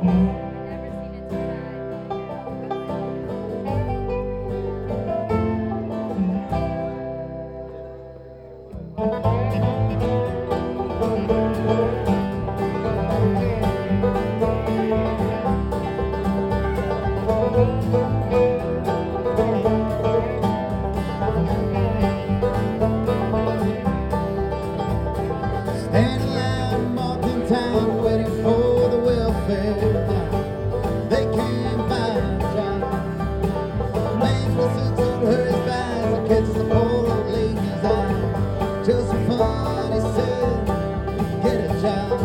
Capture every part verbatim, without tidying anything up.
Standing line, marking time, waiting for the welfare. They can't find a job. Man pursuits and hurries by and catches the poor old lady's eye. Just for fun, he said, get a job.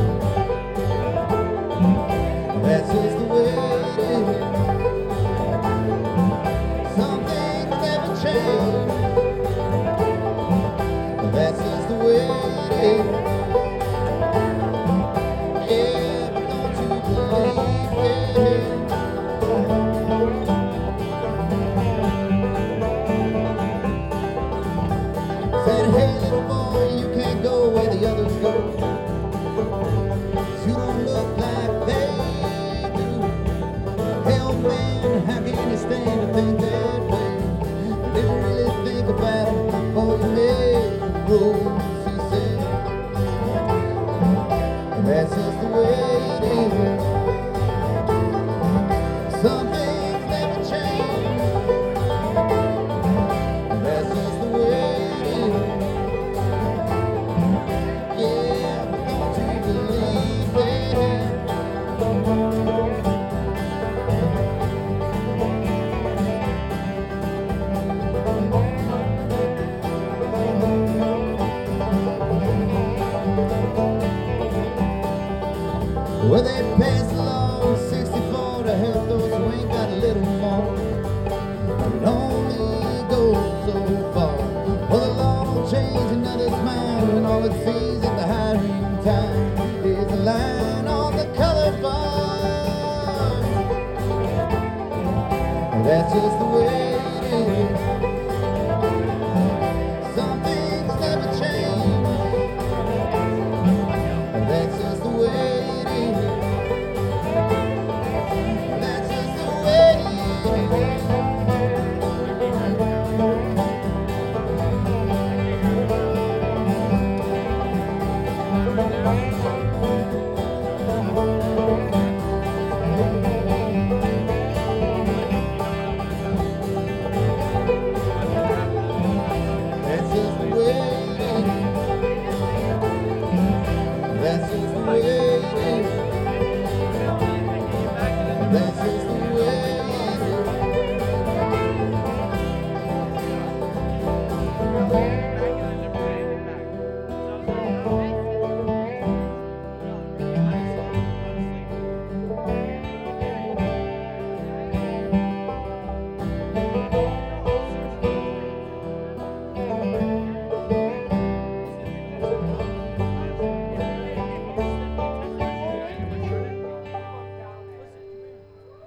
That's just the way it is. Some things never change. That's just the way it is. Said, hey little boy, you can't go where the others go. You don't look like they do. Hell man, how can you stand to think that way? You didn't really think about it before you made the rules, he said. That's just the way it is. Some things never change. That's just the way it is. Yeah, don't you believe it? Well, they passed along sixty-four to help those who ain't got a little more. It only goes so far. Well, the law will change another's mind when all it sees at the hiring time is a line on the color bar. That's just the way